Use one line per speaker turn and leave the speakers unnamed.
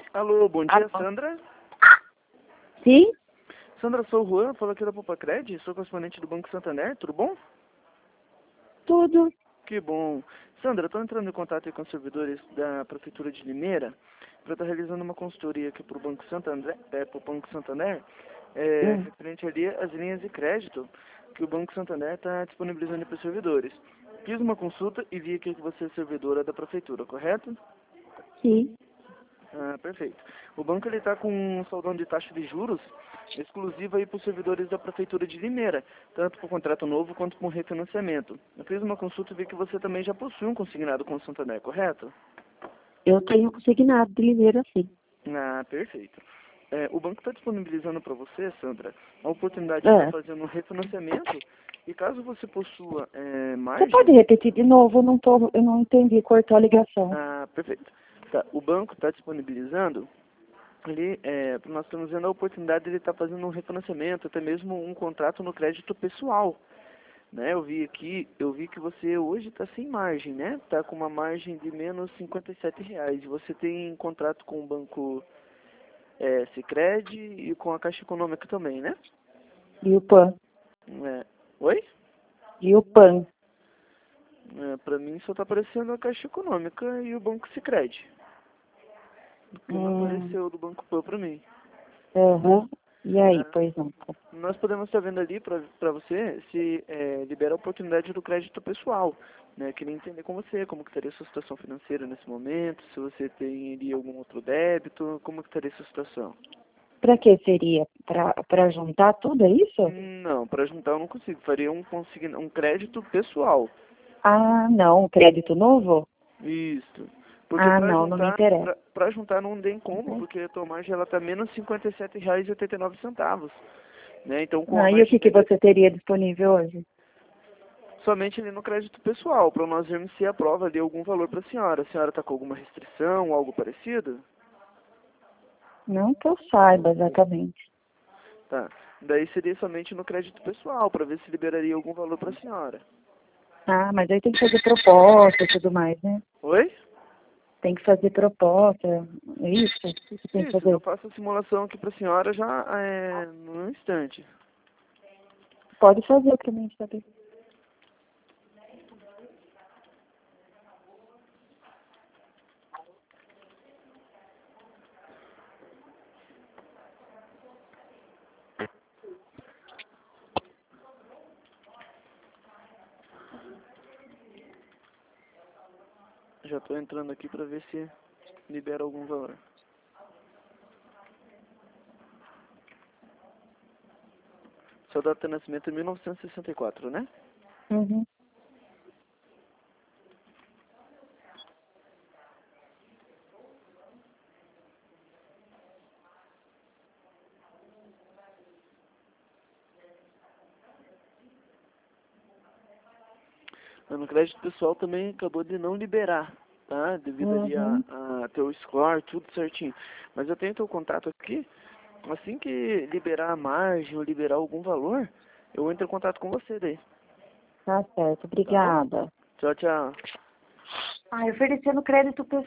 Alô, bom dia,
Alô?
Sandra.
Sim?
Sandra, sou o Juan, falo aqui da Popacred, sou correspondente do Banco Santander, tudo bom?
Tudo.
Que bom. Sandra, estou entrando em contato aí com os servidores da Prefeitura de Limeira para estar realizando uma consultoria aqui para o Banco Santander,
Hum.
referente ali às linhas de crédito que o Banco Santander está disponibilizando para os servidores. Fiz uma consulta e vi aqui que você é servidora da Prefeitura, correto?
Sim.
Ah, perfeito. O banco está com um saldão de taxa de juros exclusivo aí para os servidores da Prefeitura de Limeira, tanto para o contrato novo quanto para o refinanciamento. Eu fiz uma consulta e vi que você também já possui um consignado com o Santander, correto?
Eu tenho consignado de Limeira, sim.
Ah, perfeito. O banco está disponibilizando para você, Sandra, a oportunidade de estar
É.
fazendo um refinanciamento e caso você possua
Você pode
margem...
repetir de novo? Eu não entendi, cortou a ligação.
Ah, perfeito. Tá, o banco está disponibilizando ali, nós estamos vendo a oportunidade de ele estar fazendo um refinanciamento, até mesmo um contrato no crédito pessoal, né? Eu vi que você hoje está sem margem, né? Está com uma margem de menos R$ 57. Você tem contrato com o banco Sicredi e com a Caixa Econômica também, né?
E o PAN?
É. Oi?
E o PAN?
Para mim só está aparecendo a Caixa Econômica e o banco Sicredi. Porque não apareceu do Banco Pan para mim.
Aham. E aí,
Ah,
pois não.
Nós podemos estar vendo ali para você se libera a oportunidade do crédito pessoal, né? Queria entender com você como que estaria a sua situação financeira nesse momento, se você tem ali algum outro débito, como que estaria a sua situação.
Pra que seria? Pra juntar tudo, é isso?
Não, para juntar eu não consigo, faria um crédito pessoal.
Ah, não. Crédito novo?
Isso. Porque
Ah, não me interessa.
para juntar não tem como, porque a tua margem ela tá menos R$ 57,89, né? Então com a
Ah, e o
margem
que você teria disponível hoje?
somente ali no crédito pessoal, para nós vermos se aprova ali algum valor para a senhora. A senhora está com alguma restrição, algo parecido?
Não que eu saiba exatamente.
Tá. Daí seria somente no crédito pessoal, para ver se liberaria algum valor para a senhora.
Ah, mas aí tem que fazer proposta e tudo mais, né?
Oi?
Tem que fazer proposta, é isso? O que tem que
Isso, eu
fazer?
faço a simulação aqui para a senhora já num instante.
Pode fazer pra mim saber.
Já estou entrando aqui para ver se libera algum valor. Sua data de nascimento é 1964, né?
Uhum.
No crédito pessoal também acabou de não liberar, tá? Devido ali
Uhum.
a teu score, tudo certinho. Mas eu tenho teu contato aqui. Assim que liberar a margem ou liberar algum valor, eu entro em contato com você daí.
Tá certo,
Tá bom?
obrigada.
Tchau, tchau.
Oferecendo crédito pessoal.